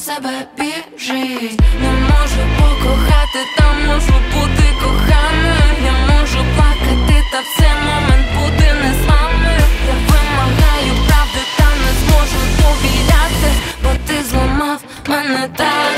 себе біжить. Не можу покохати, та можу бути коханою. Я можу плакати, та в цей момент бути незламною. Я вимагаю правди, та не зможу довіряти, бо ти зламав мене так.